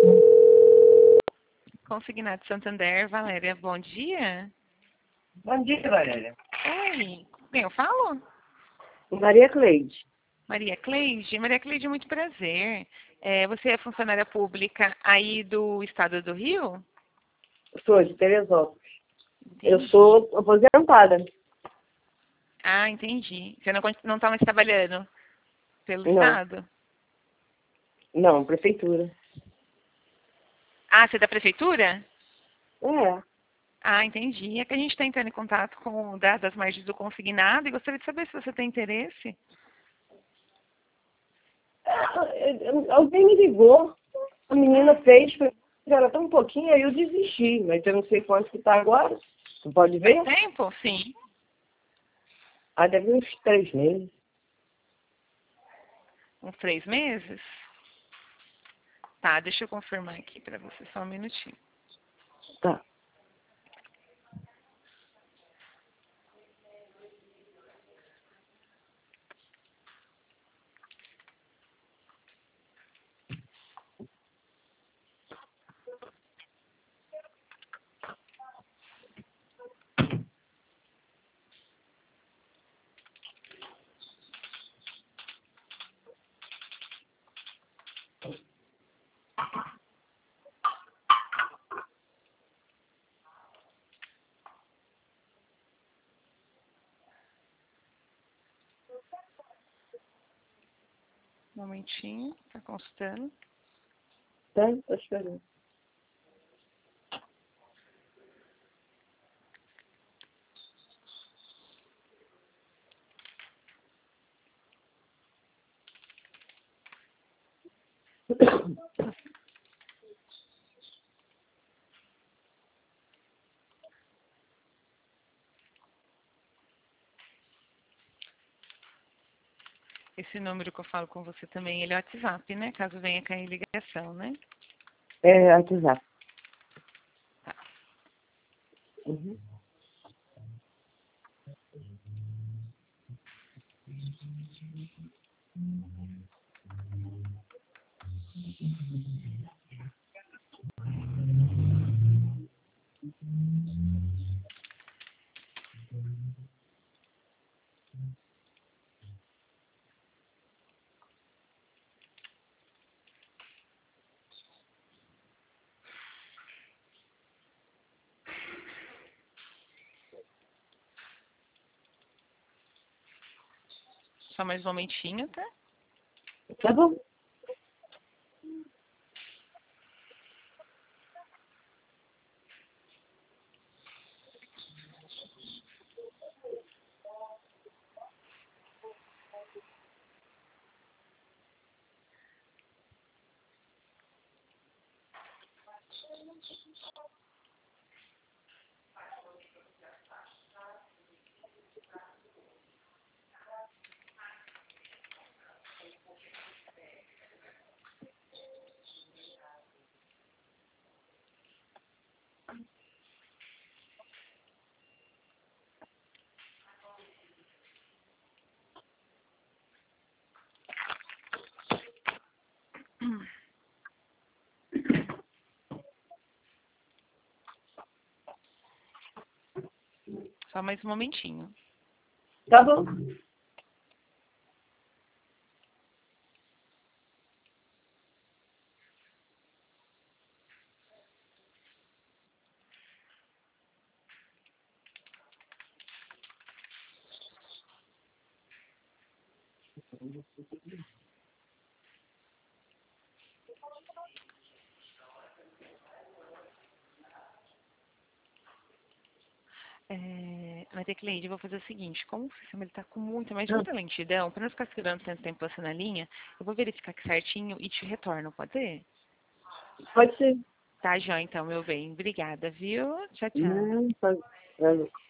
Consignado Santander, Valéria, bom dia. Bom dia, Valéria. Oi, com quem eu falo? Maria Cleide. Maria Cleide. Maria Cleide, muito prazer. Você é funcionária pública aí do estado do Rio? Sou de Teresópolis. Entendi. Eu sou aposentada. Ah, entendi. Você não está mais trabalhando pelo Não. estado? Não, prefeitura. Ah, você é da prefeitura? É. Ah, entendi. É que a gente está entrando em contato com o das margens do consignado e gostaria de saber se você tem interesse. Alguém me ligou, a menina fez, era tão pouquinho, aí eu desisti, mas eu não sei quanto que está agora. Você pode ver? Faz tempo? Sim. Ah, deve uns 3 meses. Uns 3 meses? Tá, deixa eu confirmar aqui para você, só um minutinho. Tá. Um momentinho, tá consultando. Tá? Tô esperando. Esse número que eu falo com você também, ele é WhatsApp, né? Caso venha cair ligação, né? É, WhatsApp. Tá. Uhum. Só mais um momentinho, tá? Tá bom. Só mais um momentinho. Tá bom. Maria Cleide, eu vou fazer o seguinte, como o sistema está com muita lentidão, para não ficar segurando tanto tempo você na linha, eu vou verificar aqui certinho e te retorno, pode ser? Pode ser. Tá, Jó, então, meu bem. Obrigada, viu? Tchau, tchau. Não, pode.